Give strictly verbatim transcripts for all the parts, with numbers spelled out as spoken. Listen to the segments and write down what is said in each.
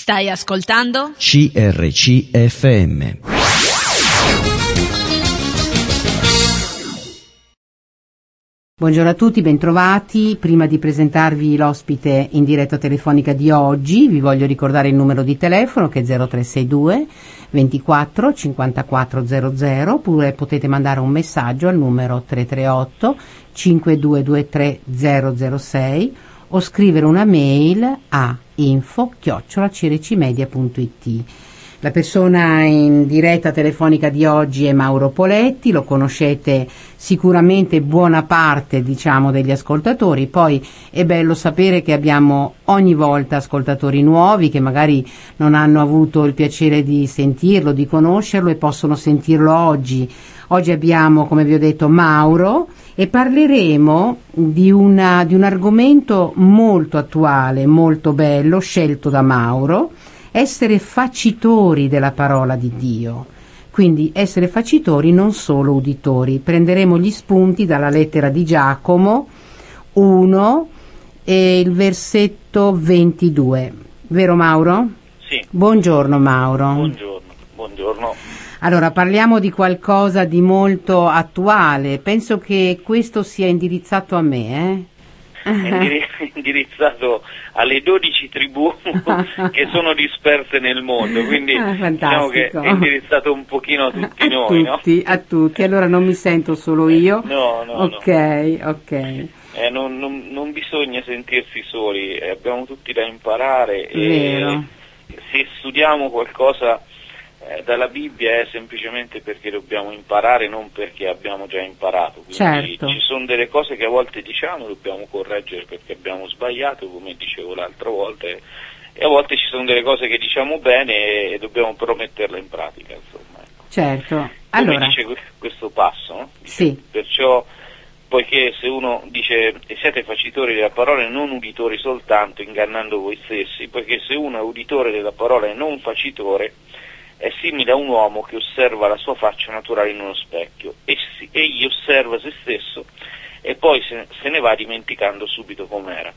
Stai ascoltando C R C F M. Buongiorno a tutti, bentrovati. Prima di presentarvi l'ospite in diretta telefonica di oggi, vi voglio ricordare il numero di telefono che è zero tre sei due ventiquattro cinquantaquattro zero zero, oppure potete mandare un messaggio al numero tre tre otto cinque due due tre zero zero sei o scrivere una mail a info chiocciola crcmedia punto it. La persona in diretta telefonica di oggi è Mauro Poletti, lo conoscete sicuramente buona parte, diciamo, degli ascoltatori. Poi è bello sapere che abbiamo ogni volta ascoltatori nuovi che magari non hanno avuto il piacere di sentirlo, di conoscerlo e possono sentirlo oggi. Oggi abbiamo, come vi ho detto, Mauro e parleremo di, una, di un argomento molto attuale, molto bello, scelto da Mauro: essere facitori della parola di Dio. Quindi essere facitori, non solo uditori. Prenderemo gli spunti dalla lettera di Giacomo uno e il versetto ventidue. Vero Mauro? Sì. Buongiorno Mauro. Buongiorno, buongiorno. Allora, parliamo di qualcosa di molto attuale. Penso che questo sia indirizzato a me, eh? È indirizzato alle dodici tribù che sono disperse nel mondo, quindi ah, diciamo che è indirizzato un pochino a tutti a noi, tutti, no? A tutti, allora non mi sento solo io. No, no, ok, no. ok. Eh, non, non, non bisogna sentirsi soli, eh, abbiamo tutti da imparare. Vero. E se studiamo qualcosa Eh, dalla Bibbia è semplicemente perché dobbiamo imparare, non perché abbiamo già imparato. Quindi certo. Ci sono delle cose che a volte diciamo dobbiamo correggere perché abbiamo sbagliato, come dicevo l'altra volta, e, e a volte ci sono delle cose che diciamo bene e, e dobbiamo però metterle in pratica, insomma. Ecco. Certo. Come allora dice questo passo, no? Dice, sì. Perciò, poiché se uno dice siete facitori della parola e non uditori soltanto, ingannando voi stessi, poiché se uno è uditore della parola e non facitore, è simile a un uomo che osserva la sua faccia naturale in uno specchio. Essi, egli osserva se stesso e poi se, se ne va dimenticando subito com'era.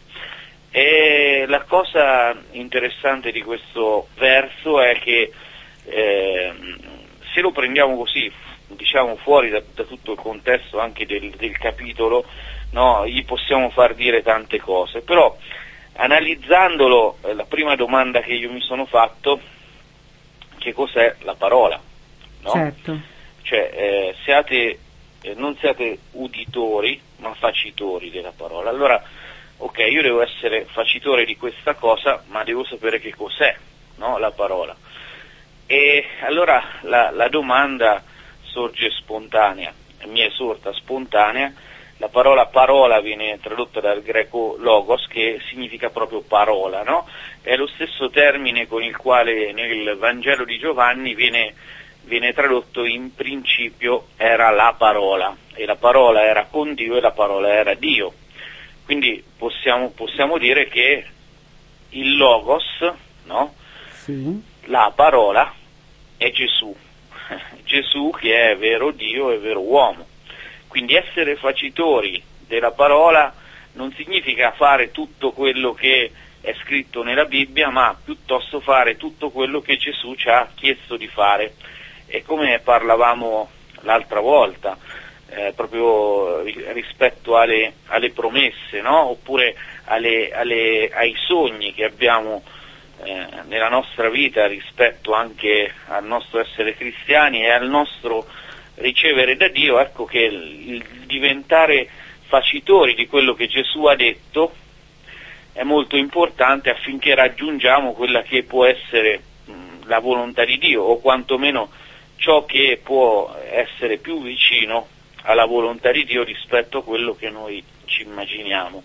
E la cosa interessante di questo verso è che eh, se lo prendiamo così, diciamo fuori da, da tutto il contesto anche del, del capitolo, no, gli possiamo far dire tante cose, però analizzandolo, eh, la prima domanda che io mi sono fatto: che cos'è la parola? No? Certo. Cioè, eh, siate, eh, non siate uditori, ma facitori della parola. Allora, ok, io devo essere facitore di questa cosa, ma devo sapere che cos'è, no, la parola. E allora la, la domanda sorge spontanea, mi è sorta spontanea. La parola parola viene tradotta dal greco logos, che significa proprio parola, no? È lo stesso termine con il quale nel Vangelo di Giovanni viene, viene tradotto in principio era la parola, e la parola era con Dio e la parola era Dio. Quindi possiamo, possiamo dire che il logos, no? Sì. La parola è Gesù, Gesù che è vero Dio e vero uomo. Quindi essere facitori della parola non significa fare tutto quello che è scritto nella Bibbia, ma piuttosto fare tutto quello che Gesù ci ha chiesto di fare. E come parlavamo l'altra volta, eh, proprio rispetto alle, alle promesse, no? Oppure alle, alle, ai sogni che abbiamo eh, nella nostra vita rispetto anche al nostro essere cristiani e al nostro ricevere da Dio, ecco che il diventare facitori di quello che Gesù ha detto è molto importante affinché raggiungiamo quella che può essere mh, la volontà di Dio, o quantomeno ciò che può essere più vicino alla volontà di Dio rispetto a quello che noi ci immaginiamo.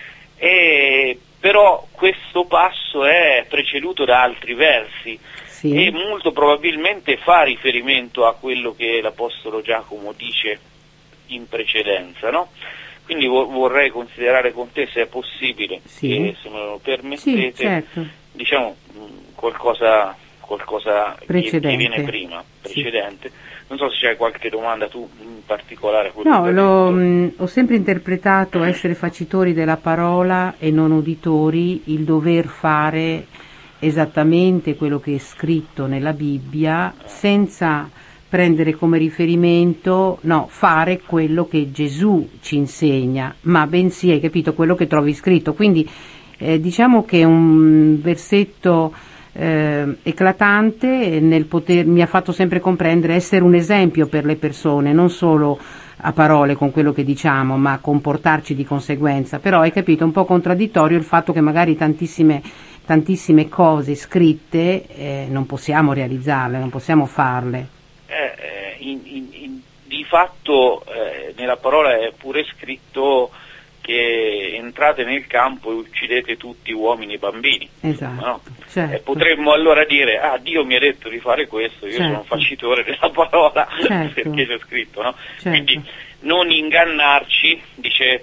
E però questo passo è preceduto da altri versi. Sì. E molto probabilmente fa riferimento a quello che l'Apostolo Giacomo dice in precedenza, no? Quindi vo- vorrei considerare con te, se è possibile, sì. E se me lo permettete, sì, certo. diciamo qualcosa, qualcosa che, che viene prima, precedente. Sì. Non so se c'hai qualche domanda tu in particolare. No, l'ho, mh, ho sempre interpretato essere facitori della parola e non uditori, il dover fare esattamente quello che è scritto nella Bibbia, senza prendere come riferimento, no, fare quello che Gesù ci insegna, ma bensì, hai capito, quello che trovi scritto. Quindi eh, diciamo che è un versetto eh, eclatante nel poter, mi ha fatto sempre comprendere, essere un esempio per le persone, non solo a parole con quello che diciamo, ma comportarci di conseguenza. Però hai capito, un po' contraddittorio il fatto che magari tantissime tantissime cose scritte eh, non possiamo realizzarle, non possiamo farle. Eh, in, in, in, di fatto eh, nella parola è pure scritto che entrate nel campo e uccidete tutti uomini e bambini. Esatto, no? certo. Eh, potremmo allora dire, ah, Dio mi ha detto di fare questo, io certo. sono un facitore della parola, certo. perché c'è scritto, no? Certo. Quindi non ingannarci, dice,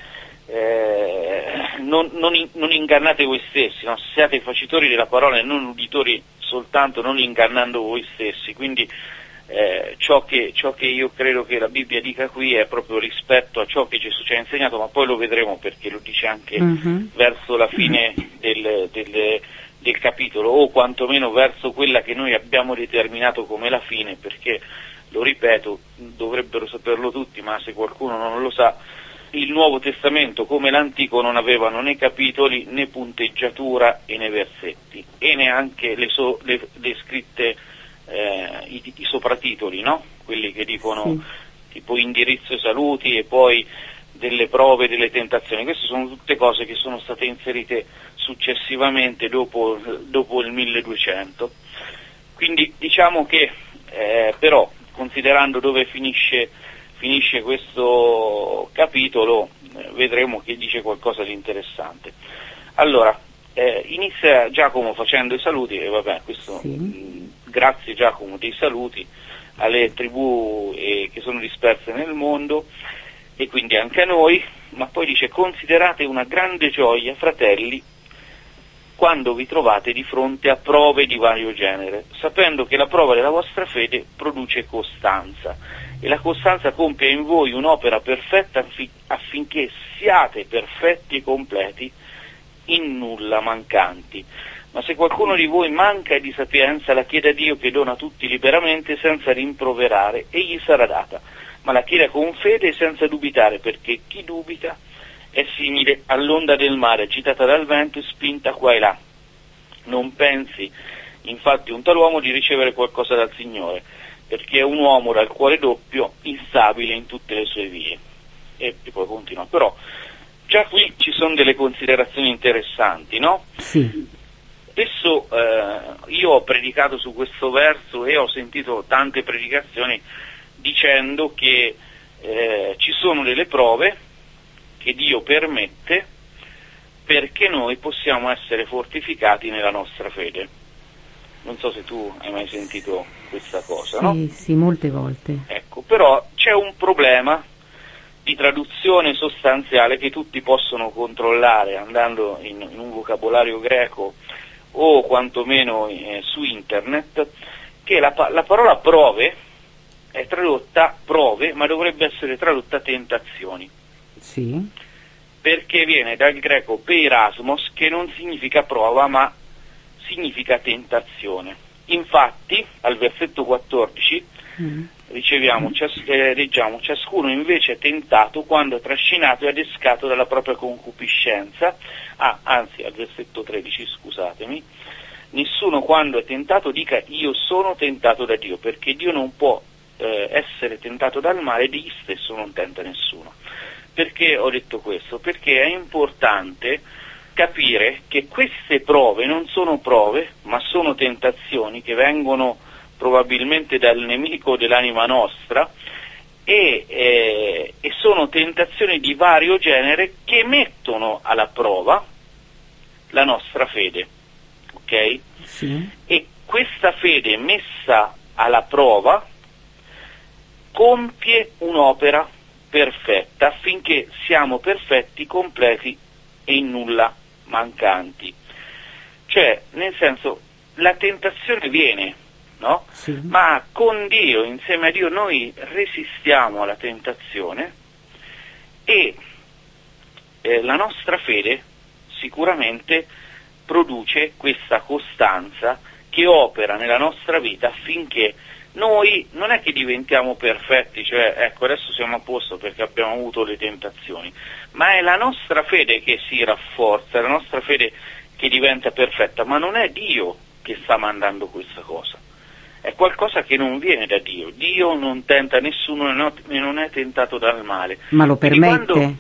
eh, non, non, non ingannate voi stessi, no? Siate facitori della parola e non uditori soltanto, non ingannando voi stessi. Quindi Eh, ciò, che, ciò che io credo che la Bibbia dica qui è proprio rispetto a ciò che Gesù ci ha insegnato, ma poi lo vedremo perché lo dice anche mm-hmm. verso la fine del, del, del capitolo, o quantomeno verso quella che noi abbiamo determinato come la fine, perché, lo ripeto, dovrebbero saperlo tutti, ma se qualcuno non lo sa, il Nuovo Testamento come l'Antico non avevano né capitoli né punteggiatura e né versetti, e neanche le, so, le, le scritte Eh, i, i sopratitoli, no? Quelli che dicono sì. tipo indirizzo e saluti e poi delle prove, delle tentazioni. Queste sono tutte cose che sono state inserite successivamente dopo, dopo il milleduecento. Quindi diciamo che eh, però, considerando dove finisce, finisce questo capitolo, eh, vedremo che dice qualcosa di interessante. Allora, eh, inizia Giacomo facendo i saluti, e vabbè, questo sì. mh, grazie Giacomo dei saluti alle tribù eh, che sono disperse nel mondo, e quindi anche a noi, ma poi dice: considerate una grande gioia, fratelli, quando vi trovate di fronte a prove di vario genere, sapendo che la prova della vostra fede produce costanza, e la costanza compie in voi un'opera perfetta affi- affinché siate perfetti e completi, in nulla mancanti. Ma se qualcuno di voi manca di sapienza, la chieda a Dio che dona a tutti liberamente senza rimproverare, e gli sarà data, ma la chieda con fede e senza dubitare, perché chi dubita è simile all'onda del mare agitata dal vento e spinta qua e là. Non pensi infatti un tal uomo di ricevere qualcosa dal Signore, perché è un uomo dal cuore doppio, instabile in tutte le sue vie. E poi continua. Però già qui ci sono delle considerazioni interessanti, no? Sì. Spesso eh, io ho predicato su questo verso e ho sentito tante predicazioni dicendo che eh, ci sono delle prove che Dio permette perché noi possiamo essere fortificati nella nostra fede. Non so se tu hai mai sentito questa cosa, sì, no? Sì, sì, molte volte. Ecco, però c'è un problema di traduzione sostanziale che tutti possono controllare andando in, in un vocabolario greco o quantomeno eh, su internet, che la, la parola prove è tradotta prove, ma dovrebbe essere tradotta tentazioni. Sì. Perché viene dal greco peirasmos, che non significa prova, ma significa tentazione. Infatti, al versetto quattordici, mm. riceviamo, cias- eh, leggiamo: ciascuno invece è tentato quando è trascinato e adescato dalla propria concupiscenza. Ah, anzi, al versetto tredici, scusatemi, nessuno quando è tentato dica io sono tentato da Dio, perché Dio non può eh, essere tentato dal male, egli stesso non tenta nessuno. Perché ho detto questo? Perché è importante capire che queste prove non sono prove, ma sono tentazioni che vengono probabilmente dal nemico dell'anima nostra, e, eh, e sono tentazioni di vario genere che mettono alla prova la nostra fede, ok? Sì. E questa fede messa alla prova compie un'opera perfetta affinché siamo perfetti, completi e in nulla mancanti. Cioè, nel senso, la tentazione viene, no? Sì. Ma con Dio, insieme a Dio, noi resistiamo alla tentazione e eh, la nostra fede sicuramente produce questa costanza che opera nella nostra vita affinché noi non è che diventiamo perfetti, cioè ecco adesso siamo a posto perché abbiamo avuto le tentazioni, ma è la nostra fede che si rafforza, è la nostra fede che diventa perfetta, ma non è Dio che sta mandando questa cosa, è qualcosa che non viene da Dio. Dio non tenta nessuno e non è tentato dal male. Ma lo permette? Quando,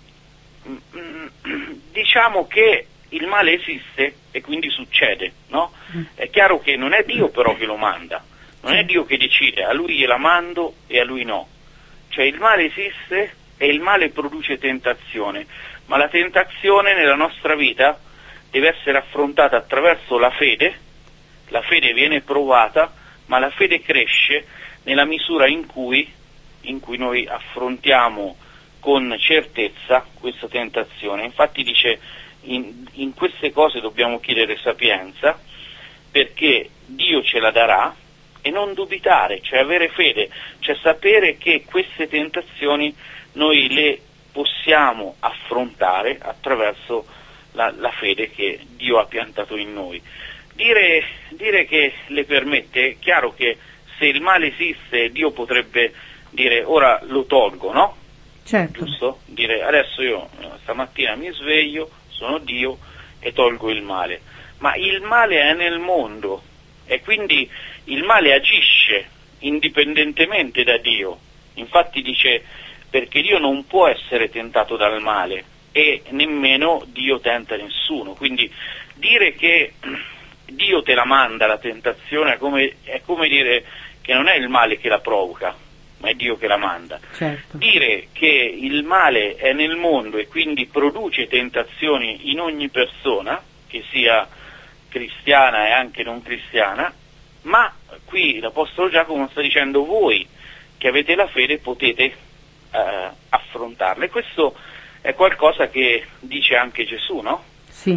diciamo che il male esiste e quindi succede, no? È chiaro che non è Dio però che lo manda, non è Dio che decide, a lui gliela mando e a lui no. Cioè il male esiste e il male produce tentazione, ma la tentazione nella nostra vita deve essere affrontata attraverso la fede, la fede viene provata, ma la fede cresce nella misura in cui, in cui noi affrontiamo con certezza questa tentazione. Infatti dice, in, in queste cose dobbiamo chiedere sapienza, perché Dio ce la darà, e non dubitare, cioè avere fede, cioè sapere che queste tentazioni noi le possiamo affrontare attraverso la, la fede che Dio ha piantato in noi. Dire, dire che le permette, è chiaro che se il male esiste Dio potrebbe dire ora lo tolgo, no? Certo. Giusto? Dire adesso io stamattina mi sveglio, sono Dio e tolgo il male, ma il male è nel mondo e quindi il male agisce indipendentemente da Dio. Infatti dice, perché Dio non può essere tentato dal male e nemmeno Dio tenta nessuno. Quindi dire che Dio te la manda la tentazione è come, è come dire che non è il male che la provoca, ma è Dio che la manda. Certo. Dire che il male è nel mondo e quindi produce tentazioni in ogni persona, che sia cristiana e anche non cristiana, ma qui l'Apostolo Giacomo sta dicendo voi che avete la fede potete eh, affrontarla, e questo è qualcosa che dice anche Gesù, no? Sì.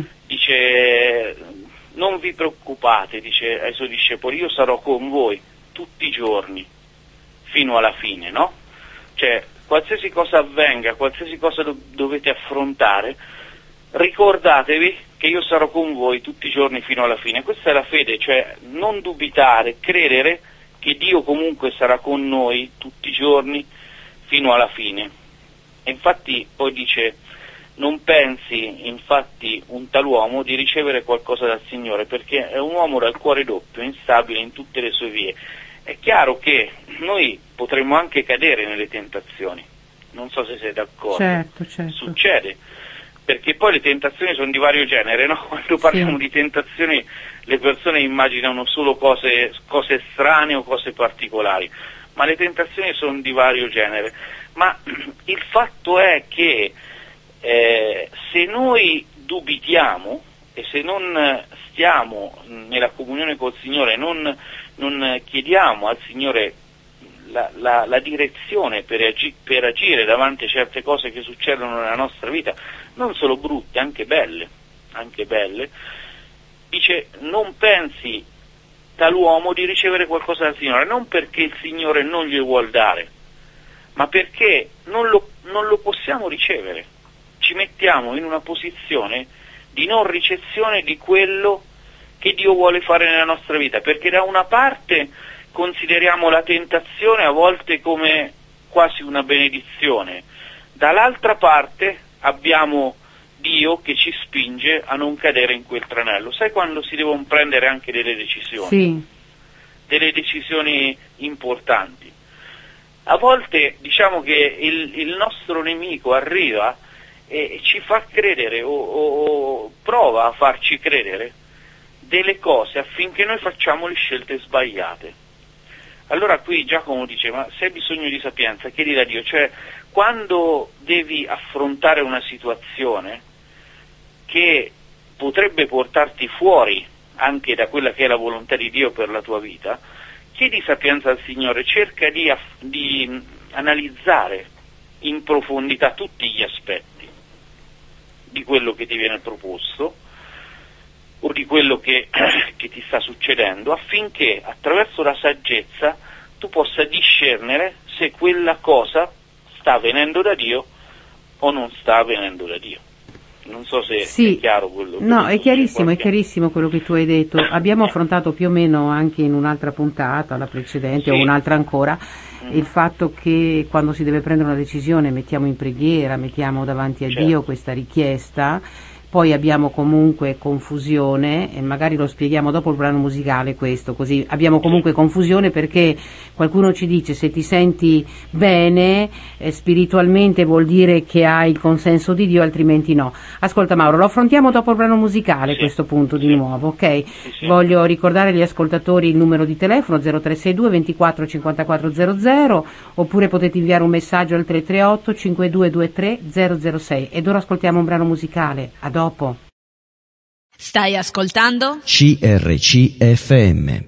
Dice non vi preoccupate, dice ai suoi discepoli, io sarò con voi tutti i giorni fino alla fine, no? Cioè qualsiasi cosa avvenga, qualsiasi cosa do- dovete affrontare, ricordatevi che io sarò con voi tutti i giorni fino alla fine. Questa è la fede, cioè non dubitare, credere che Dio comunque sarà con noi tutti i giorni fino alla fine. E infatti poi dice, non pensi infatti un tal uomo di ricevere qualcosa dal Signore, perché è un uomo dal cuore doppio, instabile in tutte le sue vie. È chiaro che noi potremmo anche cadere nelle tentazioni, non so se sei d'accordo. Certo, certo. Succede, perché poi le tentazioni sono di vario genere, no? Quando parliamo sì. di tentazioni le persone immaginano solo cose, cose strane o cose particolari, ma le tentazioni sono di vario genere. Ma il fatto è che eh, se noi dubitiamo e se non stiamo nella comunione col Signore, non, non chiediamo al Signore la, la, la direzione per, agi, per agire davanti a certe cose che succedono nella nostra vita, non solo brutte, anche belle, anche belle, dice non pensi tal'uomo di ricevere qualcosa dal Signore, non perché il Signore non gli vuol dare, ma perché non lo, non lo possiamo ricevere. Ci mettiamo in una posizione di non ricezione di quello che Dio vuole fare nella nostra vita, perché da una parte consideriamo la tentazione a volte come quasi una benedizione, dall'altra parte abbiamo Dio che ci spinge a non cadere in quel tranello. Sai quando si devono prendere anche delle decisioni? Sì. Delle decisioni importanti. A volte diciamo che il, il nostro nemico arriva e ci fa credere o, o, o prova a farci credere delle cose affinché noi facciamo le scelte sbagliate. Allora qui Giacomo dice, ma se hai bisogno di sapienza chiedi da Dio, cioè quando devi affrontare una situazione che potrebbe portarti fuori anche da quella che è la volontà di Dio per la tua vita, chiedi sapienza al Signore, cerca di, di analizzare in profondità tutti gli aspetti di quello che ti viene proposto o di quello che, che ti sta succedendo, affinché attraverso la saggezza tu possa discernere se quella cosa sta venendo da Dio o non sta venendo da Dio. Non so se sì. è chiaro quello che No, è chiarissimo, qualche... è chiarissimo quello che tu hai detto. Abbiamo affrontato più o meno anche in un'altra puntata, la precedente, sì, o un'altra ancora, mm. il fatto che quando si deve prendere una decisione mettiamo in preghiera, mettiamo davanti a certo. Dio questa richiesta. Poi abbiamo comunque confusione, e magari lo spieghiamo dopo il brano musicale questo, così abbiamo comunque confusione perché qualcuno ci dice se ti senti bene eh, spiritualmente vuol dire che hai il consenso di Dio, altrimenti no. Ascolta Mauro, lo affrontiamo dopo il brano musicale sì. questo punto di sì. nuovo, ok? Sì, sì. Voglio ricordare agli ascoltatori il numero di telefono zero tre sei due ventiquattro cinquantaquattro zero zero, oppure potete inviare un messaggio al tre tre otto cinque due due tre zero zero sei, ed ora ascoltiamo un brano musicale. A dopo. Stai ascoltando? C R C F M.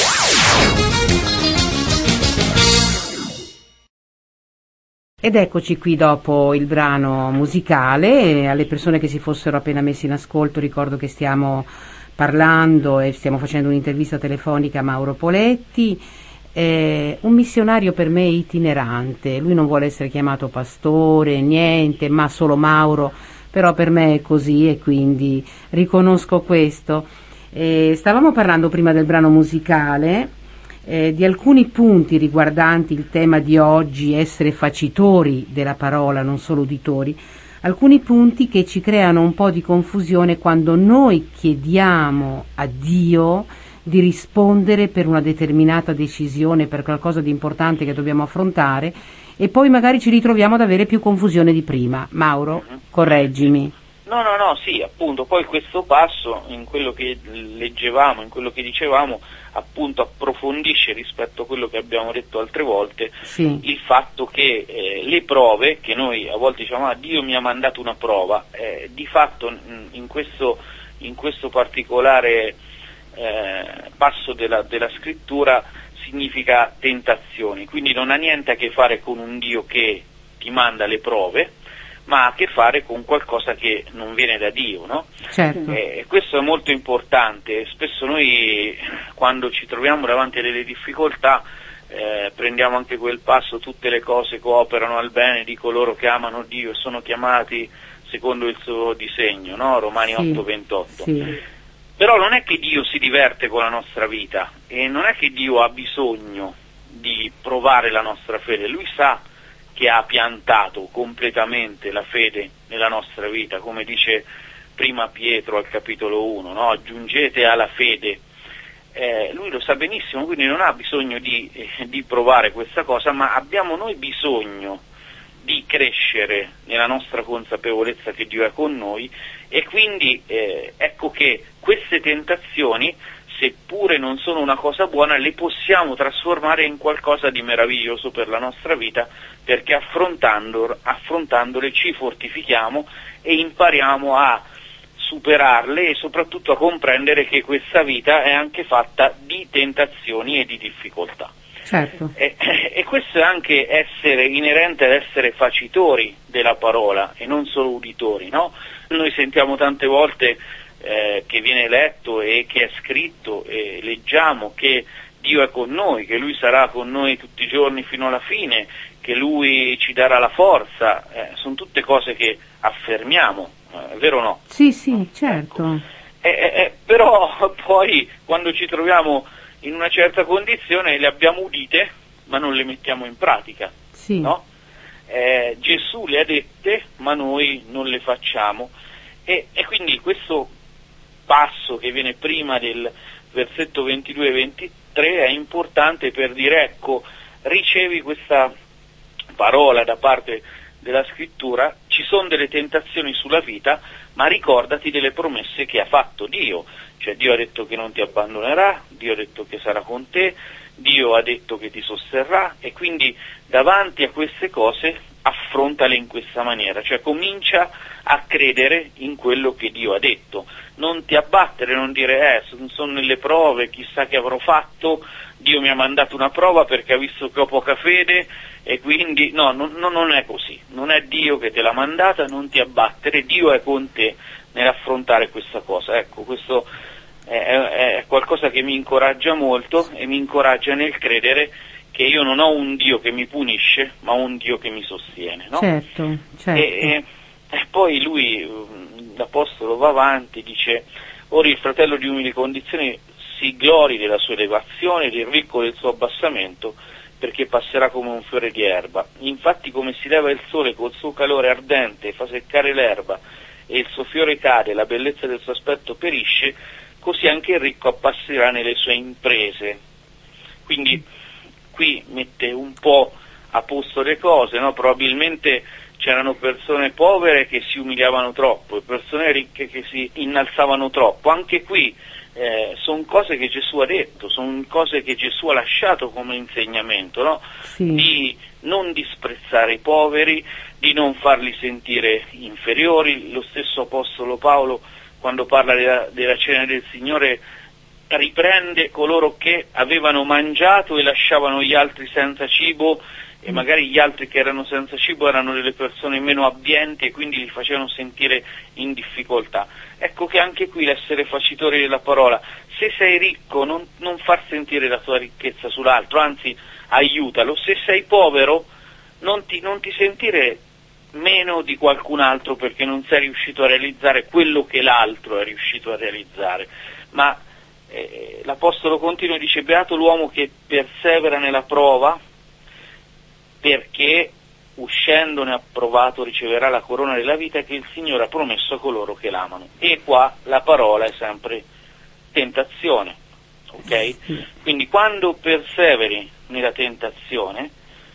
Ed eccoci qui dopo il brano musicale. Alle persone che si fossero appena messi in ascolto ricordo che stiamo parlando e stiamo facendo un'intervista telefonica a Mauro Poletti, eh, un missionario per me itinerante. Lui non vuole essere chiamato pastore, niente, ma solo Mauro. Però per me è così e quindi riconosco questo. Eh, stavamo parlando prima del brano musicale eh, di alcuni punti riguardanti il tema di oggi, essere facitori della parola, non solo uditori, alcuni punti che ci creano un po' di confusione quando noi chiediamo a Dio di rispondere per una determinata decisione, per qualcosa di importante che dobbiamo affrontare, e poi magari ci ritroviamo ad avere più confusione di prima. Mauro, uh-huh. correggimi. No, no, no, sì, appunto, poi questo passo, in quello che leggevamo, in quello che dicevamo, appunto approfondisce rispetto a quello che abbiamo detto altre volte, sì. il fatto che eh, le prove, che noi a volte diciamo, ah, Dio mi ha mandato una prova, eh, di fatto in questo, in questo particolare eh, passo della, della scrittura significa tentazioni, quindi non ha niente a che fare con un Dio che ti manda le prove, ma ha a che fare con qualcosa che non viene da Dio, no? Certo. Eh, questo è molto importante. Spesso noi quando ci troviamo davanti a delle difficoltà eh, prendiamo anche quel passo, tutte le cose cooperano al bene di coloro che amano Dio e sono chiamati secondo il suo disegno, no? Romani sì. otto ventotto. Sì. Però non è che Dio si diverte con la nostra vita e non è che Dio ha bisogno di provare la nostra fede, Lui sa che ha piantato completamente la fede nella nostra vita, come dice prima Pietro al capitolo uno, no? Aggiungete alla fede, eh, Lui lo sa benissimo, quindi non ha bisogno di, eh, di provare questa cosa, ma abbiamo noi bisogno di crescere nella nostra consapevolezza che Dio è con noi, e quindi eh, ecco che queste tentazioni, seppure non sono una cosa buona, le possiamo trasformare in qualcosa di meraviglioso per la nostra vita, perché affrontando, affrontandole ci fortifichiamo e impariamo a superarle e soprattutto a comprendere che questa vita è anche fatta di tentazioni e di difficoltà. Certo. E, e questo è anche essere inerente ad essere facitori della parola e non solo uditori, no? Noi sentiamo tante volte eh, che viene letto e che è scritto e leggiamo che Dio è con noi, che Lui sarà con noi tutti i giorni fino alla fine, che Lui ci darà la forza, eh, sono tutte cose che affermiamo, eh, vero o no? Sì, sì, certo. Ecco. Eh, eh, però poi quando ci troviamo in una certa condizione le abbiamo udite ma non le mettiamo in pratica, sì. no? Eh, Gesù le ha dette ma noi non le facciamo, e, e quindi questo passo che viene prima del versetto ventidue e ventitré è importante per dire, ecco, ricevi questa parola da parte della scrittura, ci sono delle tentazioni sulla vita, ma ricordati delle promesse che ha fatto Dio, cioè Dio ha detto che non ti abbandonerà, Dio ha detto che sarà con te, Dio ha detto che ti sosterrà, e quindi davanti a queste cose affrontale in questa maniera, cioè comincia a credere in quello che Dio ha detto, non ti abbattere, non dire eh, sono nelle prove, chissà che avrò fatto, Dio mi ha mandato una prova perché ha visto che ho poca fede e quindi no, non, non è così, non è Dio che te l'ha mandata, non ti abbattere, Dio è con te nell'affrontare questa cosa. Ecco, questo è, è qualcosa che mi incoraggia molto e mi incoraggia nel credere che io non ho un Dio che mi punisce, ma un Dio che mi sostiene, no? Certo, certo. E, e, e poi lui l'Apostolo va avanti, dice: ora il fratello di umili condizioni si glori della sua elevazione ed il ricco del suo abbassamento, perché passerà come un fiore di erba. Infatti, come si leva il sole col suo calore ardente e fa seccare l'erba, e il suo fiore cade, la bellezza del suo aspetto perisce, così anche il ricco appasserà nelle sue imprese. Quindi qui mette un po' a posto le cose, no? Probabilmente c'erano persone povere che si umiliavano troppo e persone ricche che si innalzavano troppo. Anche qui eh, sono cose che Gesù ha detto, sono cose che Gesù ha lasciato come insegnamento, no? Sì. Di non disprezzare i poveri, di non farli sentire inferiori. Lo stesso Apostolo Paolo, quando parla della, della cena del Signore, riprende coloro che avevano mangiato e lasciavano gli altri senza cibo, e magari gli altri che erano senza cibo erano delle persone meno abbienti e quindi li facevano sentire in difficoltà. Ecco che anche qui l'essere facitori della parola, se sei ricco non, non far sentire la tua ricchezza sull'altro, anzi aiutalo. Se sei povero non ti, non ti sentire meno di qualcun altro perché non sei riuscito a realizzare quello che l'altro è riuscito a realizzare, ma eh, l'Apostolo continua e dice: beato l'uomo che persevera nella prova, perché uscendone approvato riceverà la corona della vita che il Signore ha promesso a coloro che l'amano. E qua la parola è sempre tentazione, ok? Quindi quando perseveri nella tentazione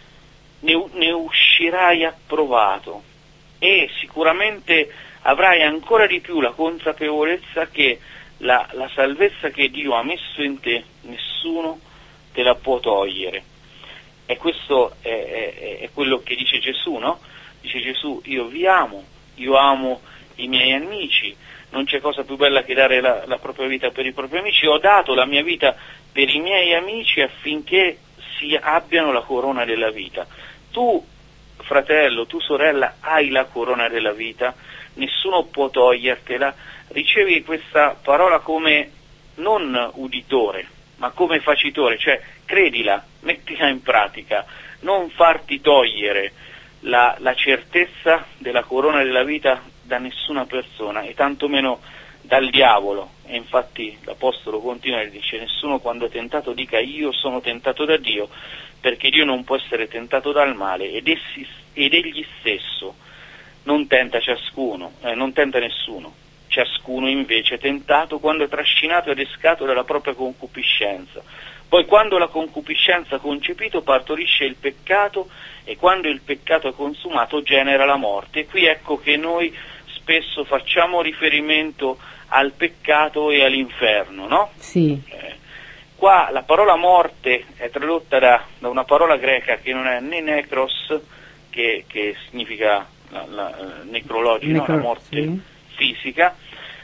ne, ne uscirai approvato e sicuramente avrai ancora di più la consapevolezza che la, la salvezza che Dio ha messo in te nessuno te la può togliere. E questo è, è, è quello che dice Gesù, no? Dice Gesù: io vi amo, io amo i miei amici, non c'è cosa più bella che dare la, la propria vita per i propri amici. Ho dato la mia vita per i miei amici affinché si abbiano la corona della vita. Tu, fratello, tu sorella, hai la corona della vita, nessuno può togliertela. Ricevi questa parola come non uditore, ma come facitore, cioè credila, mettila in pratica, non farti togliere la, la certezza della corona della vita da nessuna persona e tantomeno dal diavolo. E infatti l'Apostolo continua e dice: nessuno quando è tentato dica io sono tentato da Dio, perché Dio non può essere tentato dal male ed, essi, ed egli stesso non tenta ciascuno, eh, non tenta nessuno. Ciascuno invece è tentato quando è trascinato ed escato dalla propria concupiscenza. Poi quando la concupiscenza ha concepito partorisce il peccato, e quando il peccato è consumato genera la morte. E qui ecco che noi spesso facciamo riferimento al peccato e all'inferno, no? Sì. Eh, qua la parola morte è tradotta da, da una parola greca che non è né necros, che, che significa la, la, necrologico, Necro, no? La morte sì. fisica,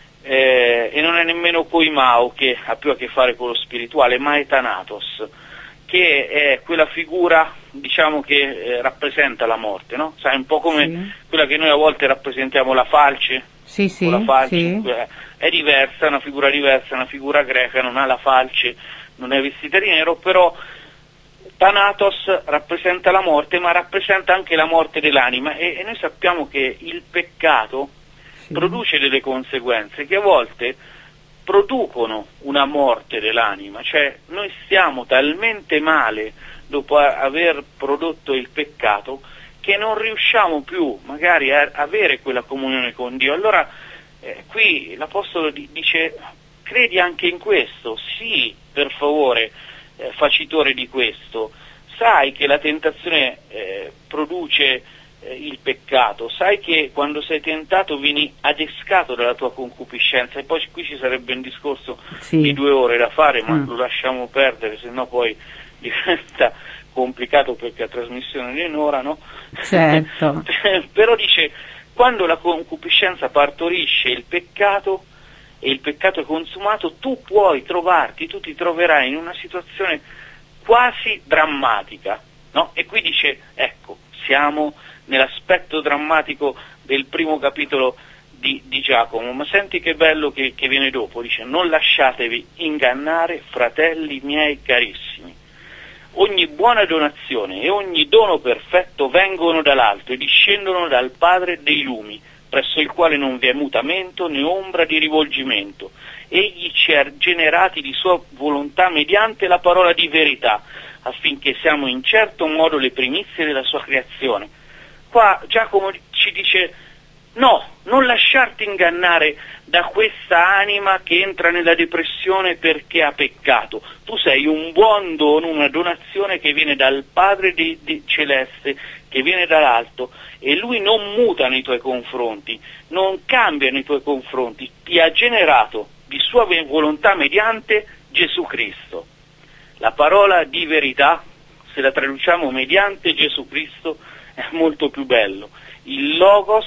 eh, e non è nemmeno koimao, che ha più a che fare con lo spirituale, ma è thanatos, che è quella figura, diciamo, che eh, rappresenta la morte, no? Sai, un po' come sì. quella che noi a volte rappresentiamo la falce, sì, sì, la falce sì. è diversa, è una figura diversa, è una figura greca, non ha la falce, non è vestita di nero, però Thanatos rappresenta la morte, ma rappresenta anche la morte dell'anima, e, e noi sappiamo che il peccato sì. produce delle conseguenze che a volte producono una morte dell'anima, cioè noi stiamo talmente male dopo aver prodotto il peccato che non riusciamo più magari a avere quella comunione con Dio. Allora eh, qui l'Apostolo di, dice: credi anche in questo, sii per favore eh, facitore di questo, sai che la tentazione eh, produce eh, il peccato, sai che quando sei tentato vieni adescato dalla tua concupiscenza. E poi qui ci sarebbe un discorso sì. di due ore da fare, ma mm. lo lasciamo perdere, se no poi diventa complicato perché la trasmissione è in ora, no? Certo. Però dice: quando la concupiscenza partorisce il peccato e il peccato è consumato, tu puoi trovarti, tu ti troverai in una situazione quasi drammatica, no? E qui dice: ecco, siamo nell'aspetto drammatico del primo capitolo di, di Giacomo, ma senti che bello che, che viene dopo, dice: non lasciatevi ingannare, fratelli miei carissimi, ogni buona donazione e ogni dono perfetto vengono dall'alto e discendono dal Padre dei lumi, presso il quale non vi è mutamento né ombra di rivolgimento. Egli ci ha generati di sua volontà mediante la parola di verità, affinché siamo in certo modo le primizie della sua creazione. Qua Giacomo ci dice: no, non lasciarti ingannare da questa anima che entra nella depressione perché ha peccato. Tu sei un buon dono, una donazione che viene dal Padre di, di Celeste, che viene dall'alto, e Lui non muta nei tuoi confronti, non cambia nei tuoi confronti, ti ha generato di sua volontà mediante Gesù Cristo. La parola di verità, se la traduciamo mediante Gesù Cristo, è molto più bello. Il Logos,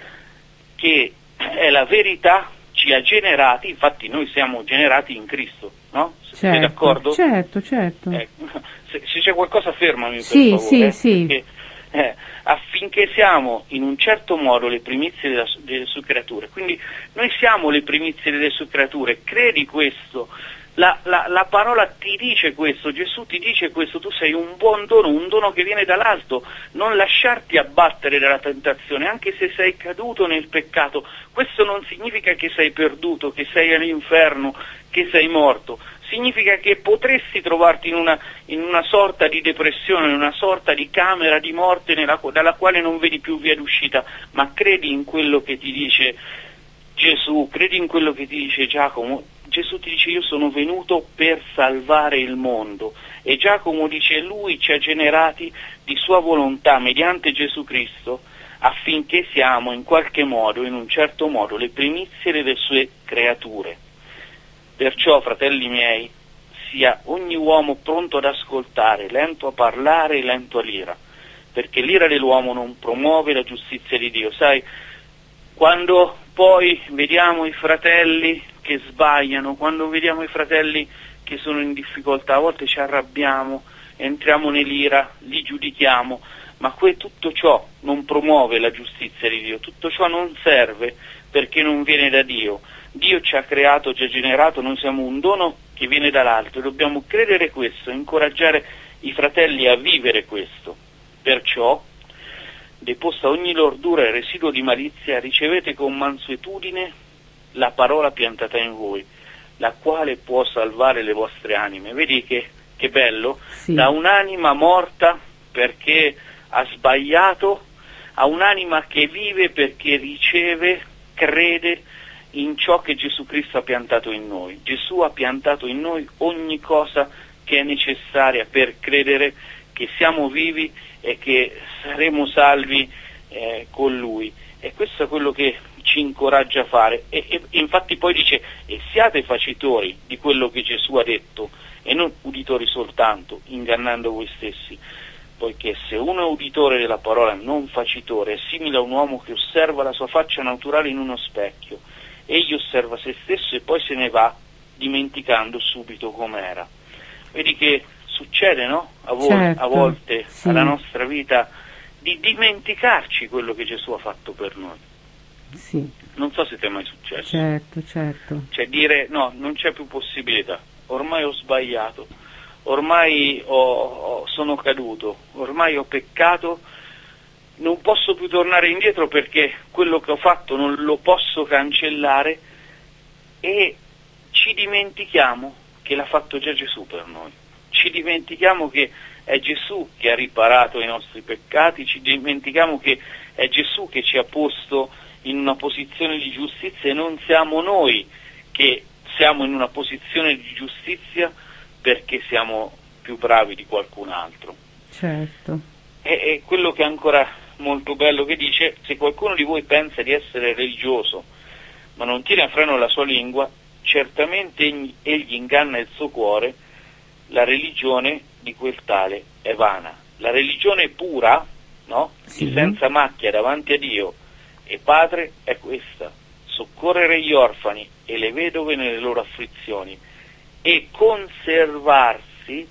che è la verità, ci ha generati, infatti noi siamo generati in Cristo, no? Certo, sei d'accordo? Certo, certo. Eh, se, se c'è qualcosa fermami, sì, per favore. Sì, eh, sì, perché, eh, affinché siamo in un certo modo le primizie della, delle sue creature. Quindi noi siamo le primizie delle sue creature, credi questo. La, la, la parola ti dice questo, Gesù ti dice questo, tu sei un buon dono, un dono che viene dall'alto, non lasciarti abbattere dalla tentazione, anche se sei caduto nel peccato. Questo non significa che sei perduto, che sei all'inferno, che sei morto, significa che potresti trovarti in una, in una sorta di depressione, in una sorta di camera di morte nella, dalla quale non vedi più via d'uscita, ma credi in quello che ti dice Gesù, credi in quello che ti dice Giacomo. Gesù ti dice: io sono venuto per salvare il mondo, e Giacomo dice: lui ci ha generati di sua volontà mediante Gesù Cristo, affinché siamo in qualche modo, in un certo modo, le primizie delle sue creature. Perciò, fratelli miei, sia ogni uomo pronto ad ascoltare, lento a parlare e lento all'ira, perché l'ira dell'uomo non promuove la giustizia di Dio. Sai, quando poi vediamo i fratelli che sbagliano, quando vediamo i fratelli che sono in difficoltà, a volte ci arrabbiamo, entriamo nell'ira, li giudichiamo, ma que, tutto ciò non promuove la giustizia di Dio, tutto ciò non serve, perché non viene da Dio. Dio ci ha creato, ci ha generato, noi siamo un dono che viene dall'alto, e dobbiamo credere questo, incoraggiare i fratelli a vivere questo. Perciò, deposta ogni lordura e residuo di malizia, ricevete con mansuetudine la parola piantata in voi, la quale può salvare le vostre anime. Vedi che, che bello? Sì. Da un'anima morta perché ha sbagliato a un'anima che vive perché riceve, crede in ciò che Gesù Cristo ha piantato in noi. Gesù ha piantato in noi ogni cosa che è necessaria per credere che siamo vivi e che saremo salvi eh, con Lui. E questo è quello che ci incoraggia a fare, e, e infatti poi dice: e siate facitori di quello che Gesù ha detto, e non uditori soltanto, ingannando voi stessi, poiché se uno è uditore della parola, non facitore, è simile a un uomo che osserva la sua faccia naturale in uno specchio. Egli osserva se stesso e poi se ne va, dimenticando subito com'era. Vedi che succede, no? A, vol- certo, a volte sì. alla nostra vita di dimenticarci quello che Gesù ha fatto per noi. Sì. Non so se ti è mai successo. Certo, certo. Cioè dire: no, non c'è più possibilità, ormai ho sbagliato, ormai ho, ho, sono caduto, ormai ho peccato, non posso più tornare indietro perché quello che ho fatto non lo posso cancellare, e ci dimentichiamo che l'ha fatto già Gesù per noi. Ci dimentichiamo che è Gesù che ha riparato i nostri peccati, ci dimentichiamo che è Gesù che ci ha posto in una posizione di giustizia, e non siamo noi che siamo in una posizione di giustizia perché siamo più bravi di qualcun altro. Certo. E, e quello che è ancora molto bello che dice: se qualcuno di voi pensa di essere religioso ma non tiene a freno la sua lingua, certamente egli, egli inganna il suo cuore, la religione di quel tale è vana. La religione pura, no? Sì. Senza macchia davanti a Dio e Padre è questa: soccorrere gli orfani e le vedove nelle loro afflizioni e conservarsi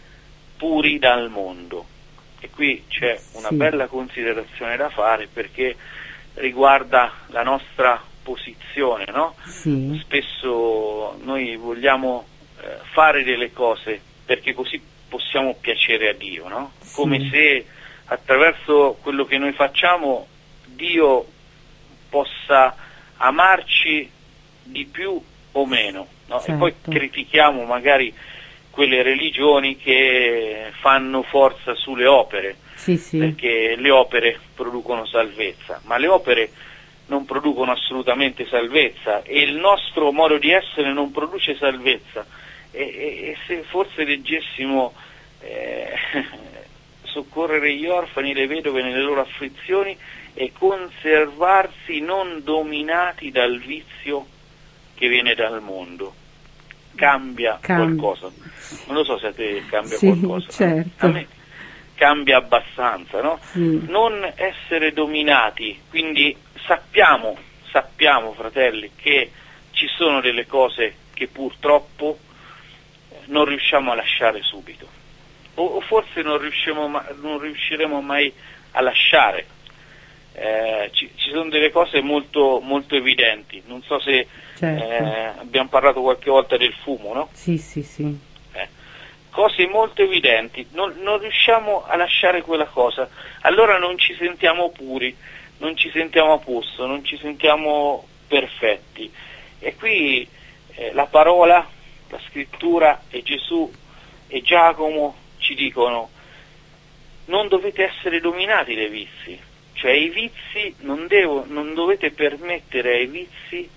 puri dal mondo. E qui c'è una sì. bella considerazione da fare, perché riguarda la nostra posizione, no? Sì. Spesso noi vogliamo eh, fare delle cose perché così possiamo piacere a Dio, no? Come sì. se attraverso quello che noi facciamo Dio possa amarci di più o meno, no? Certo. E poi critichiamo magari quelle religioni che fanno forza sulle opere, sì, sì. perché le opere producono salvezza, ma le opere non producono assolutamente salvezza e il nostro modo di essere non produce salvezza. E, e, e se forse leggessimo eh, soccorrere gli orfani e le vedove nelle loro afflizioni e conservarsi non dominati dal vizio che viene dal mondo, cambia Cam- qualcosa. Non lo so se a te cambia sì, qualcosa. certo. A me cambia abbastanza, no? Sì. Non essere dominati, quindi sappiamo, sappiamo fratelli che ci sono delle cose che purtroppo non riusciamo a lasciare subito, o, o forse non, riusciamo ma- non riusciremo mai a lasciare. Eh, ci, ci sono delle cose molto, molto evidenti, non so se Certo. eh, abbiamo parlato qualche volta del fumo, no? Sì, sì, sì. Eh, cose molto evidenti, non, non riusciamo a lasciare quella cosa, allora non ci sentiamo puri, non ci sentiamo a posto, non ci sentiamo perfetti. E qui eh, la parola, la scrittura e Gesù e Giacomo ci dicono: non dovete essere dominati dai vizi, cioè i vizi non, devo, non dovete permettere ai vizi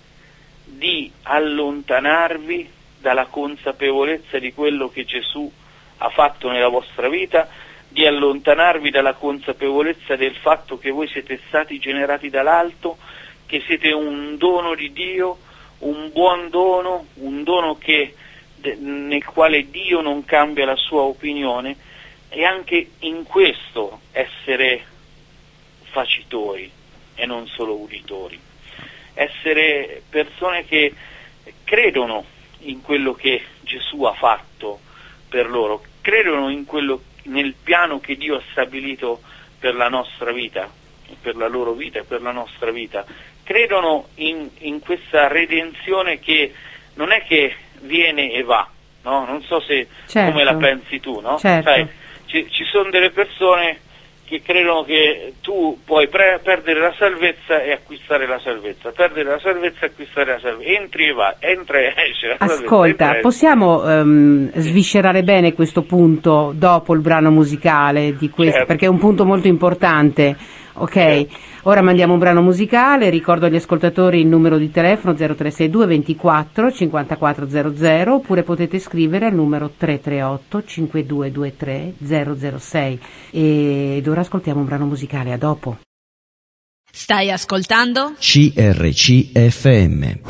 di allontanarvi dalla consapevolezza di quello che Gesù ha fatto nella vostra vita, di allontanarvi dalla consapevolezza del fatto che voi siete stati generati dall'alto, che siete un dono di Dio, un buon dono, un dono che, de, nel quale Dio non cambia la sua opinione, e anche in questo essere facitori e non solo uditori, essere persone che credono in quello che Gesù ha fatto per loro, credono in quello, nel piano che Dio ha stabilito per la nostra vita, per la loro vita e per la nostra vita, credono in, in questa redenzione che non è che viene e va, no? Non so se Certo. come la pensi tu, no? Certo. Sai, ci, ci sono delle persone che credono che tu puoi pre- perdere la salvezza e acquistare la salvezza, perdere la salvezza e acquistare la salvezza, entri e va, entra e esce. La salvezza, Ascolta, entra e possiamo um, sviscerare bene questo punto dopo il brano musicale di questo, Certo. perché è un punto molto importante. Ok, Certo. Ora mandiamo un brano musicale, ricordo agli ascoltatori il numero di telefono zero tre sei due ventiquattro cinquantaquattro zero zero, oppure potete scrivere al numero tre tre otto cinque due due tre zero zero sei. Ed ora ascoltiamo un brano musicale, a dopo. Stai ascoltando? C R C F M.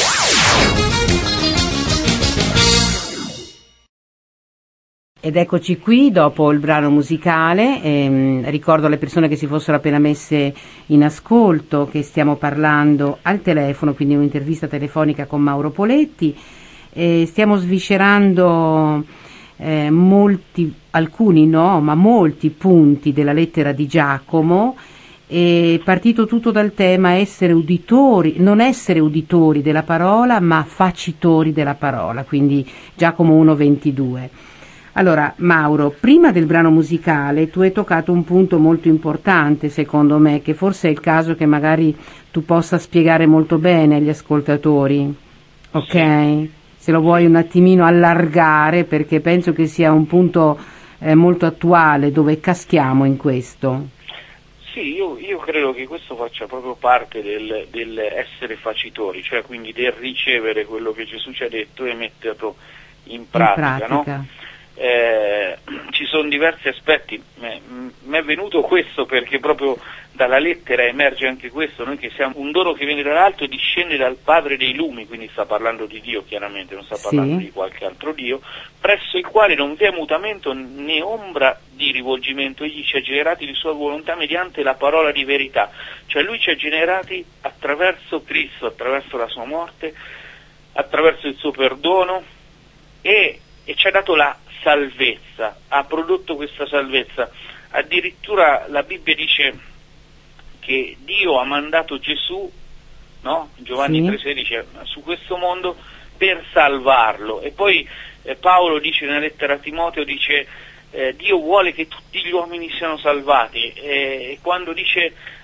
Ed eccoci qui dopo il brano musicale. Ehm, ricordo alle persone che si fossero appena messe in ascolto che stiamo parlando al telefono, quindi un'intervista telefonica con Mauro Poletti. E stiamo sviscerando eh, molti, alcuni no, ma molti punti della lettera di Giacomo. È partito tutto dal tema essere uditori, non essere uditori della parola, ma facitori della parola, quindi Giacomo uno ventidue. Allora, Mauro, prima del brano musicale tu hai toccato un punto molto importante, secondo me, che forse è il caso che magari tu possa spiegare molto bene agli ascoltatori, ok? Sì. Se lo vuoi un attimino allargare, perché penso che sia un punto eh, molto attuale, dove caschiamo in questo. Sì, io, io credo che questo faccia proprio parte del, del essere facitori, cioè quindi del ricevere quello che Gesù ci ha detto e metterlo in pratica, in pratica. No? Eh, ci sono diversi aspetti, mi è venuto questo perché proprio dalla lettera emerge anche questo, noi che siamo un dono che viene dall'alto e discende dal Padre dei lumi, quindi sta parlando di Dio chiaramente, non sta parlando sì. di qualche altro Dio, presso il quale non vi è mutamento né ombra di rivolgimento, egli ci ha generati di sua volontà mediante la parola di verità, cioè lui ci ha generati attraverso Cristo, attraverso la sua morte, attraverso il suo perdono e, e ci ha dato la salvezza, ha prodotto questa salvezza. Addirittura la Bibbia dice che Dio ha mandato Gesù, no? Giovanni sì. tre sedici, su questo mondo per salvarlo. E poi eh, Paolo dice nella lettera a Timoteo, dice eh, Dio vuole che tutti gli uomini siano salvati, e, e quando dice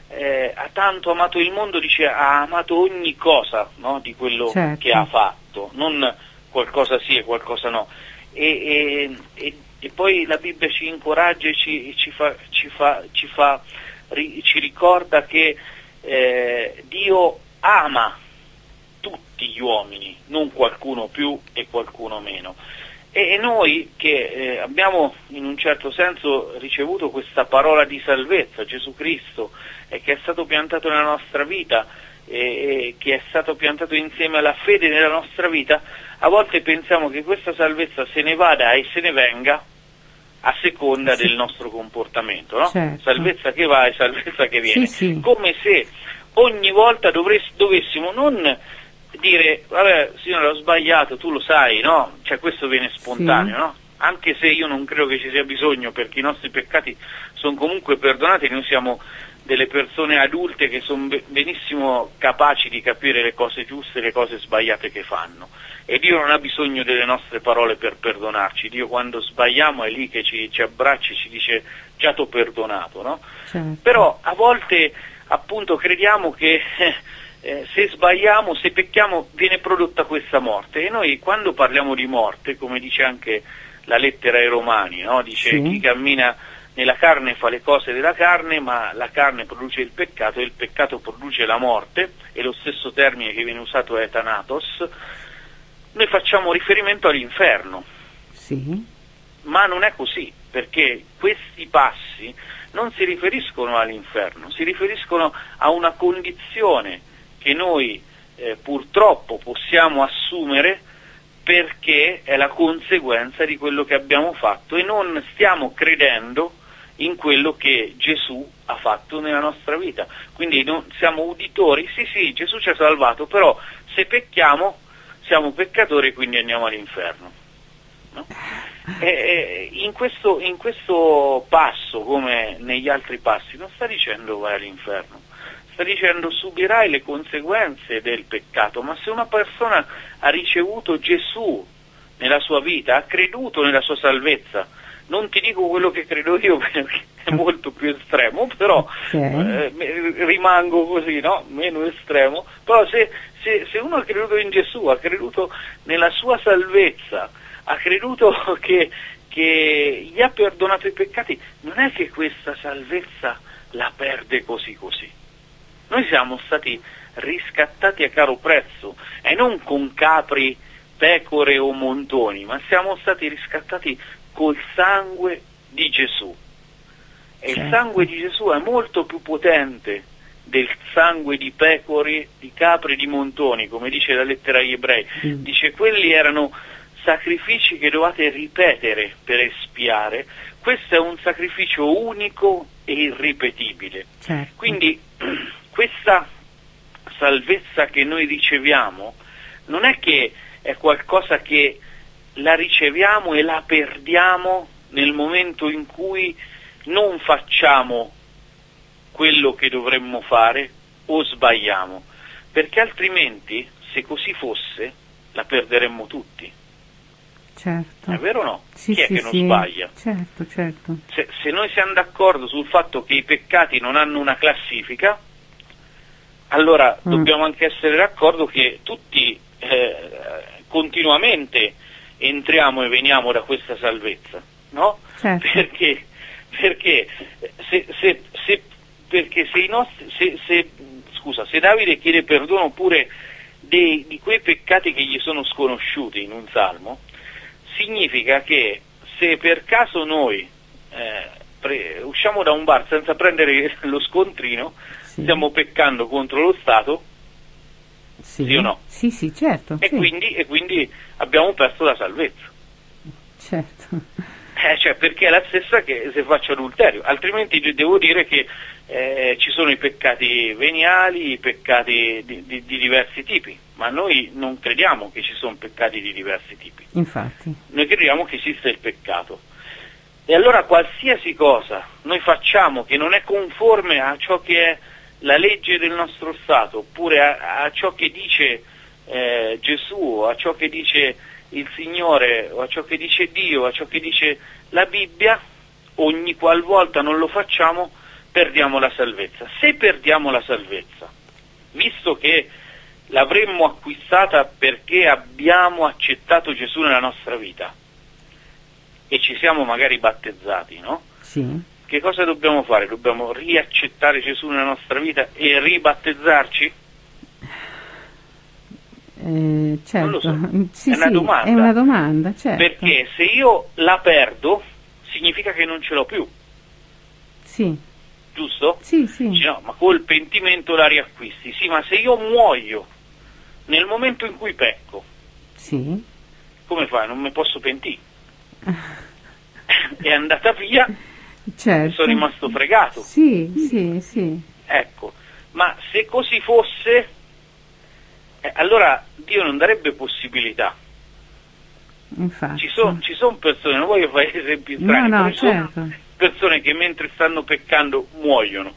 eh, ha tanto amato il mondo, dice ha amato ogni cosa, no? Di quello certo. che ha fatto, non qualcosa sì e qualcosa no. E, e, e, e poi la Bibbia ci incoraggia e ci, ci fa, ci fa, ci fa ri, ci ricorda che eh, Dio ama tutti gli uomini, non qualcuno più e qualcuno meno. E, e noi che eh, abbiamo in un certo senso ricevuto questa parola di salvezza, Gesù Cristo, eh, che è stato piantato nella nostra vita, eh, che è stato piantato insieme alla fede nella nostra vita, a volte pensiamo che questa salvezza se ne vada e se ne venga a seconda sì. del nostro comportamento, no? Certo. Salvezza che va e salvezza che viene, sì, sì. come se ogni volta dovess- dovessimo non dire, vabbè signore ho sbagliato, tu lo sai, no? Cioè questo viene spontaneo, sì. no? Anche se io non credo che ci sia bisogno, perché i nostri peccati sono comunque perdonati, noi siamo delle persone adulte che sono benissimo capaci di capire le cose giuste e le cose sbagliate che fanno, e Dio non ha bisogno delle nostre parole per perdonarci. Dio quando sbagliamo è lì che ci, ci abbraccia e ci dice già t'ho perdonato, no? Certo. Però a volte appunto crediamo che eh, se sbagliamo, se pecchiamo, viene prodotta questa morte, e noi quando parliamo di morte, come dice anche la lettera ai Romani, no? Dice sì. chi cammina nella carne fa le cose della carne, ma la carne produce il peccato e il peccato produce la morte, e lo stesso termine che viene usato è thanatos. Noi facciamo riferimento all'inferno, sì. ma non è così, perché questi passi non si riferiscono all'inferno, si riferiscono a una condizione che noi eh, purtroppo possiamo assumere perché è la conseguenza di quello che abbiamo fatto e non stiamo credendo in quello che Gesù ha fatto nella nostra vita. Quindi non siamo uditori, sì sì, Gesù ci ha salvato, però se pecchiamo siamo peccatori e quindi andiamo all'inferno, no? E, e in, questo, in questo passo, come negli altri passi, non sta dicendo vai all'inferno, sta dicendo subirai le conseguenze del peccato. Ma se una persona ha ricevuto Gesù nella sua vita, ha creduto nella sua salvezza, non ti dico quello che credo io perché è molto più estremo, però okay. eh, rimango così, no? Meno estremo, però se, se, se uno ha creduto in Gesù, ha creduto nella sua salvezza, ha creduto che, che gli ha perdonato i peccati, non è che questa salvezza la perde così così. Noi siamo stati riscattati a caro prezzo, e non con capri, pecore o montoni, ma siamo stati riscattati col sangue di Gesù. E certo. Il sangue di Gesù è molto più potente del sangue di pecore, di capri, di montoni, come dice la lettera agli Ebrei. Mm. Dice quelli erano sacrifici che dovete ripetere per espiare, questo è un sacrificio unico e irripetibile. Certo. Quindi questa salvezza che noi riceviamo non è che è qualcosa che la riceviamo e la perdiamo nel momento in cui non facciamo quello che dovremmo fare o sbagliamo, perché altrimenti, se così fosse, la perderemmo tutti. Certo. È vero o no? Sì, Chi è sì, che non sì. sbaglia? Certo, certo. Se, se noi siamo d'accordo sul fatto che i peccati non hanno una classifica, allora mm. dobbiamo anche essere d'accordo che tutti eh, continuamente entriamo e veniamo da questa salvezza, no? Certo. Perché, perché se, se, se perché se i nostri se, se scusa, se Davide chiede perdono pure dei, di quei peccati che gli sono sconosciuti in un salmo, significa che se per caso noi eh, pre, usciamo da un bar senza prendere lo scontrino, sì. stiamo peccando contro lo Stato, sì, sì o no? Sì, sì, certo. E, sì. quindi, e quindi abbiamo perso la salvezza. Certo. Eh, cioè, perché è la stessa che se faccio adulterio, altrimenti devo dire che eh, ci sono i peccati veniali, i peccati di, di, di diversi tipi, ma noi non crediamo che ci sono peccati di diversi tipi. Infatti. Noi crediamo che esista il peccato. E allora qualsiasi cosa noi facciamo che non è conforme a ciò che è la legge del nostro Stato, oppure a, a ciò che dice eh, Gesù, a ciò che dice il Signore, o a ciò che dice Dio, a ciò che dice la Bibbia, ogni qualvolta non lo facciamo perdiamo la salvezza. Se perdiamo la salvezza, visto che l'avremmo acquistata perché abbiamo accettato Gesù nella nostra vita e ci siamo magari battezzati, no? Sì. Che cosa dobbiamo fare? Dobbiamo riaccettare Gesù nella nostra vita e ribattezzarci? Eh, certo. Non lo so. Sì, è una sì, domanda. È una domanda, certo. Perché se io la perdo, significa che non ce l'ho più. Sì. Giusto? Sì, sì. Dici, no, ma col pentimento la riacquisti. Sì, ma se io muoio nel momento in cui pecco, sì. come fai? Non mi posso pentire. È andata via, certo. sono rimasto fregato. Sì, sì, sì. Ecco, ma se così fosse, eh, allora Dio non darebbe possibilità. Infatti. Ci sono ci son persone, non voglio fare esempi strani, no, no, ci sono certo. persone che mentre stanno peccando muoiono.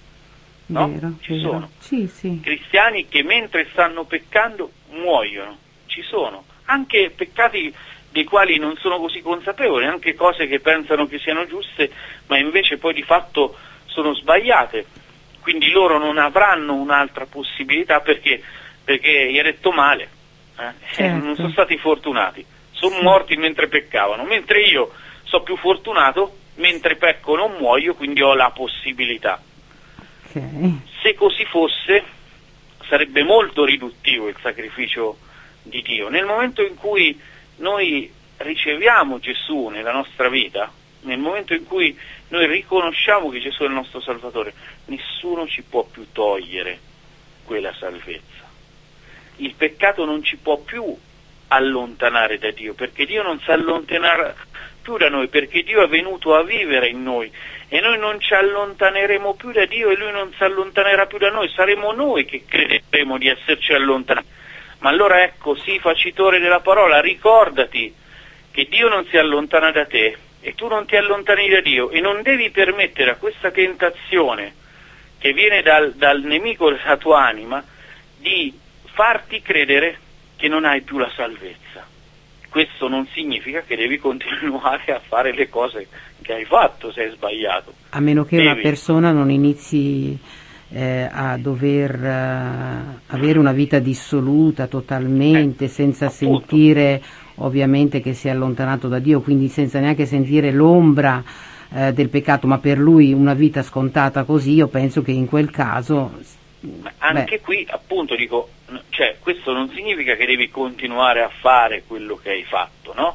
No? Vero, Ci vero. sono. Sì, sì. Cristiani che mentre stanno peccando muoiono. Ci sono. Anche peccati dei quali non sono così consapevoli, anche cose che pensano che siano giuste, ma invece poi di fatto sono sbagliate. Quindi loro non avranno un'altra possibilità perché, perché gli è detto male. Eh? Certo. Eh, non sono stati fortunati. Sono Sì. morti mentre peccavano, mentre io sono più fortunato, mentre pecco non muoio, quindi ho la possibilità. Okay. Se così fosse, sarebbe molto riduttivo il sacrificio di Dio. Nel momento in cui noi riceviamo Gesù nella nostra vita, nel momento in cui noi riconosciamo che Gesù è il nostro Salvatore, nessuno ci può più togliere quella salvezza. Il peccato non ci può più allontanare da Dio, perché Dio non si allontanerà più da noi, perché Dio è venuto a vivere in noi e noi non ci allontaneremo più da Dio e Lui non si allontanerà più da noi, saremo noi che crederemo di esserci allontanati. Ma allora ecco, sii facitore della parola, ricordati che Dio non si allontana da te e tu non ti allontani da Dio e non devi permettere a questa tentazione che viene dal, dal nemico della tua anima di farti credere che non hai più la salvezza. Questo non significa che devi continuare a fare le cose che hai fatto se hai sbagliato. A meno che devi. una persona non inizi eh, a dover uh, avere una vita dissoluta totalmente, eh, senza appunto. sentire ovviamente che si è allontanato da Dio, quindi senza neanche sentire l'ombra eh, del peccato, ma per lui una vita scontata così, io penso che in quel caso... Ma anche beh. Qui appunto dico, cioè questo non significa che devi continuare a fare quello che hai fatto, no?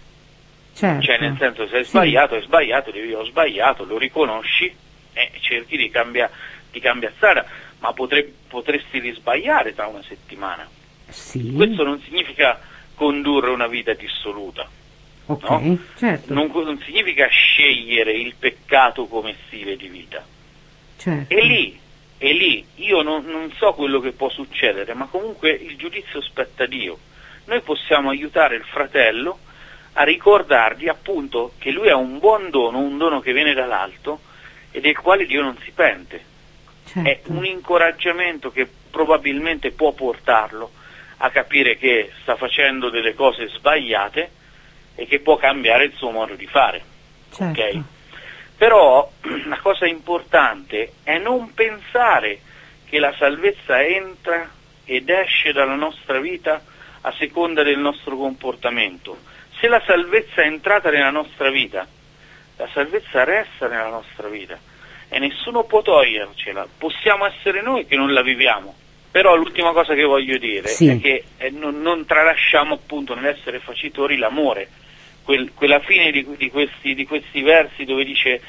Certo. Cioè nel senso, se hai sì. sbagliato, hai sbagliato, devi ho sbagliato, lo riconosci e cerchi di cambiare di cambiare strada, ma potre, potresti risbagliare tra una settimana. Sì. Questo non significa condurre una vita dissoluta. Ok, no? certo. Non, non significa scegliere il peccato come stile di vita. Certo. E lì E lì io non, non so quello che può succedere, ma comunque il giudizio spetta a Dio. Noi possiamo aiutare il fratello a ricordargli appunto che lui ha un buon dono, un dono che viene dall'alto e del quale Dio non si pente. Certo. È un incoraggiamento che probabilmente può portarlo a capire che sta facendo delle cose sbagliate e che può cambiare il suo modo di fare. Certo. Ok? Però la cosa importante è non pensare che la salvezza entra ed esce dalla nostra vita a seconda del nostro comportamento. Se la salvezza è entrata nella nostra vita, la salvezza resta nella nostra vita e nessuno può togliercela. Possiamo essere noi che non la viviamo. Però l'ultima cosa che voglio dire sì. è che eh, non, non tralasciamo appunto nell'essere facitori l'amore. Quel, quella fine di, di, questi, di questi versi dove dice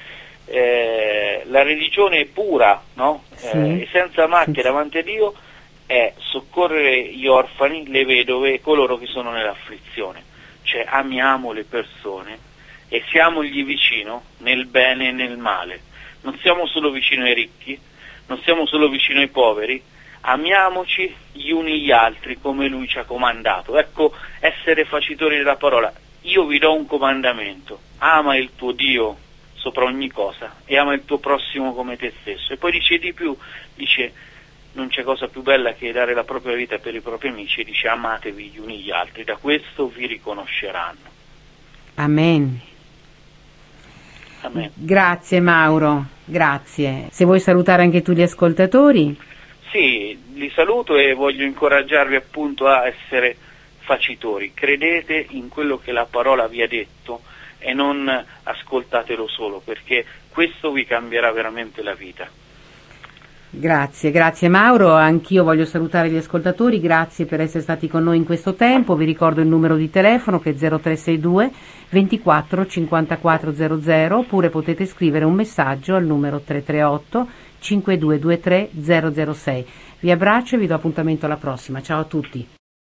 eh, la religione è pura, no? Sì. eh, e senza macchia sì. davanti a Dio è soccorrere gli orfani, le vedove e coloro che sono nell'afflizione. Cioè amiamo le persone e siamogli vicino nel bene e nel male. Non siamo solo vicino ai ricchi, non siamo solo vicino ai poveri, amiamoci gli uni gli altri come Lui ci ha comandato. Ecco, essere facitori della parola. Io vi do un comandamento: ama il tuo Dio sopra ogni cosa e ama il tuo prossimo come te stesso. E poi dice di più, dice non c'è cosa più bella che dare la propria vita per i propri amici, e dice amatevi gli uni gli altri, da questo vi riconosceranno. Amen. Amen. Grazie Mauro, grazie. Se vuoi salutare anche tu gli ascoltatori. Sì, li saluto e voglio incoraggiarvi appunto a essere facitori. Credete in quello che la parola vi ha detto e non ascoltatelo solo, perché questo vi cambierà veramente la vita. Grazie, grazie Mauro, anch'io voglio salutare gli ascoltatori, grazie per essere stati con noi in questo tempo, vi ricordo il numero di telefono che è zero tre sei due ventiquattro cinquantaquattro zero zero, oppure potete scrivere un messaggio al numero tre tre otto cinque due due tre zero zero sei. Vi abbraccio e vi do appuntamento alla prossima, ciao a tutti.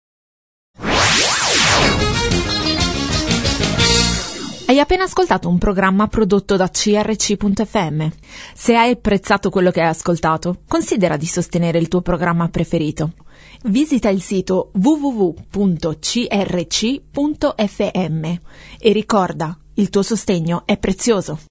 Hai appena ascoltato un programma prodotto da C R C punto F M. Se hai apprezzato quello che hai ascoltato, considera di sostenere il tuo programma preferito. Visita il sito w w w punto c r c punto f m e ricorda, il tuo sostegno è prezioso.